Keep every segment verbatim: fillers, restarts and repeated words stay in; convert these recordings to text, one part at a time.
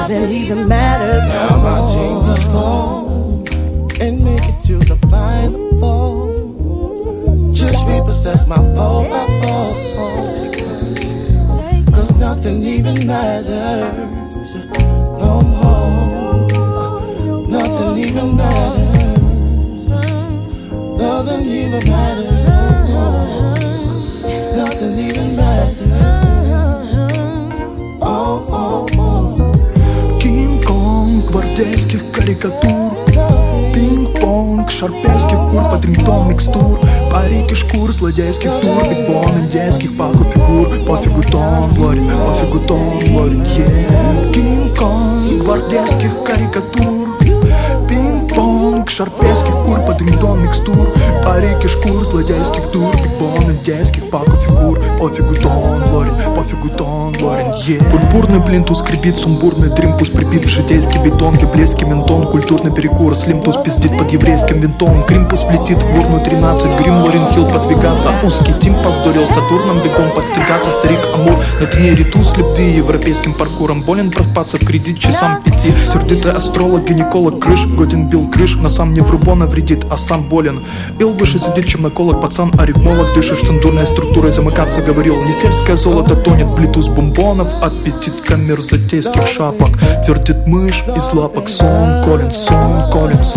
nothing even matters. Now my team must go and make it to the final four. Just repossess my pole, I fall. Cause nothing even matters no more. Nothing even matters. Nothing even matters no more. Nothing even matters. Oh, oh, oh. Кинг-Конг гвардейских карикатур, пинг-понг шарпейских кур, Падрингтон микстур, парики шкур, злодейских тур, бигбон индейских паку фигур. Пофигу тон, Лорин, пофигу тон, Лорин, yeah. Кинг-Конг гвардейских карикатур, пинг-понг шарпейских кур, Падрингтон микстур, парики шкур, злодейских тур, бигбон индейских паку фигур. Пофигу тон, Лорин, пофигу тон, Лорин, yeah. Пурпурный плинтус скрипит, сумбурный дримпус прибит в житейский бетон, библейский ментон, культурный перекур, слимтус пиздит под еврейским винтом, кримпус влетит в урну тринадцать, грим Лорин Хилл подвигаться, узкий тим поздорил Сатурном бегом подстригаться, старик Амур на тне ритус любви европейским паркуром, болен проспаться в кредит часам пяти, сердитый астролог, гинеколог, крыш, годен бил крыш, но сам не врубона вредит, а сам болен, пил выше сидит, чем наколок, пацан арифмолог, дышишь цензурной структурой, замыкаться говорил, не сельское золото тонет, блитус бомбонов, аппетит камерзатейских шапок, твердит мышь из лапок, сон Коллинз, сон Коллинз.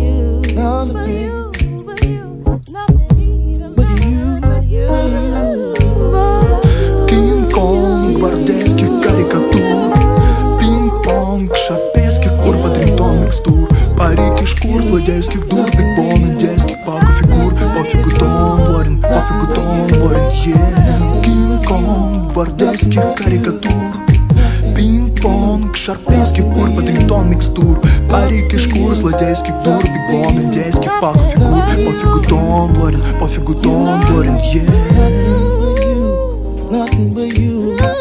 Кинг-Конг гвардейских карикатур, пинг-понг шарпейских кур, Падрингтон микстур, парики шкур, злодейских дур, бигбон индейских паку фигур. Пофигу тон, Лорин, пофигу тон, Лорин, yeah. Кинг-Конг гвардейских карикатур, пинг-понг шарпейских кур, Падрингтон микстур, парики шкур, злодейских дур, бигбон индейских паку фигур. Пофигу тон, Лорин, пофигу тон, Лорин, yeah. Nothing but you.